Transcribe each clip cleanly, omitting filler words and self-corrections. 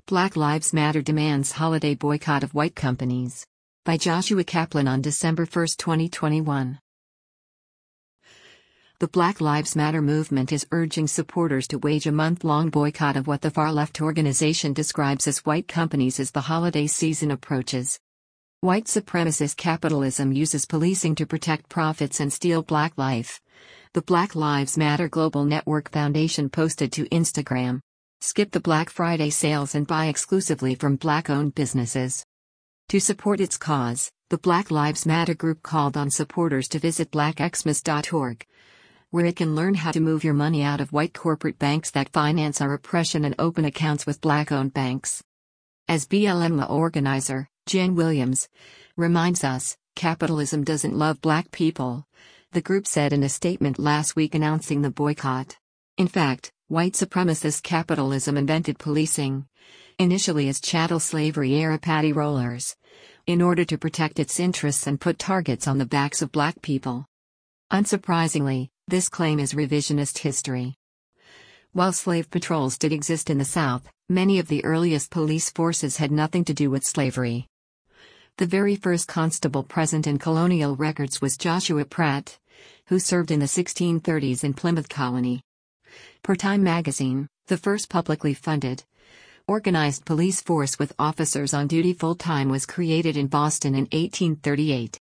Black Lives Matter demands holiday boycott of white companies. By Joshua Kaplan on December 1, 2021. The Black Lives Matter movement is urging supporters to wage a month-long boycott of what the far-left organization describes as white companies as the holiday season approaches. White supremacist capitalism uses policing to protect profits and steal black life. The Black Lives Matter Global Network Foundation posted to Instagram. Skip the Black Friday sales and buy exclusively from black-owned businesses. To support its cause, the Black Lives Matter group called on supporters to visit blackxmas.org, where it can learn how to move your money out of white corporate banks that finance our oppression and open accounts with black-owned banks. As BLM organizer, Jen Williams, reminds us, capitalism doesn't love black people, the group said in a statement last week announcing the boycott. In fact, white supremacist capitalism invented policing, initially as chattel slavery-era paddy rollers, in order to protect its interests and put targets on the backs of black people. Unsurprisingly, this claim is revisionist history. While slave patrols did exist in the South, many of the earliest police forces had nothing to do with slavery. The very first constable present in colonial records was Joshua Pratt, who served in the 1630s in Plymouth Colony. Per Time magazine, the first publicly funded, organized police force with officers on duty full-time was created in Boston in 1838.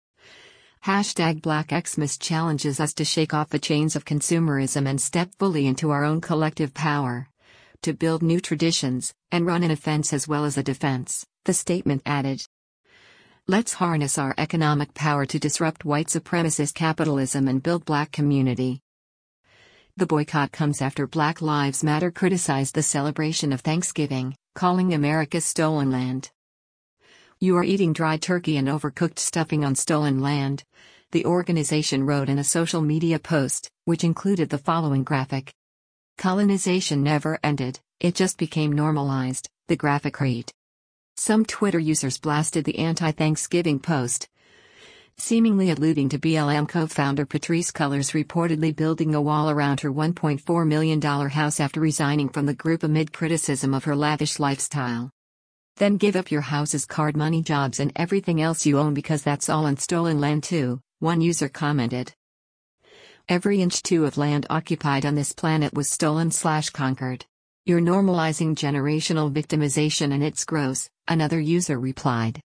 #BlackXmas challenges us to shake off the chains of consumerism and step fully into our own collective power, to build new traditions, and run an offense as well as a defense, the statement added. Let's harness our economic power to disrupt white supremacist capitalism and build black community. The boycott comes after Black Lives Matter criticized the celebration of Thanksgiving, calling America stolen land. You are eating dry turkey and overcooked stuffing on stolen land, the organization wrote in a social media post, which included the following graphic. Colonization never ended, it just became normalized, the graphic read. Some Twitter users blasted the anti-Thanksgiving post, seemingly alluding to BLM co-founder Patrisse Cullors reportedly building a wall around her $1.4 million house after resigning from the group amid criticism of her lavish lifestyle. Then give up your house's card money, jobs and everything else you own because that's all on stolen land too, one user commented. Every inch too of land occupied on this planet was stolen/conquered. You're normalizing generational victimization and it's gross, another user replied.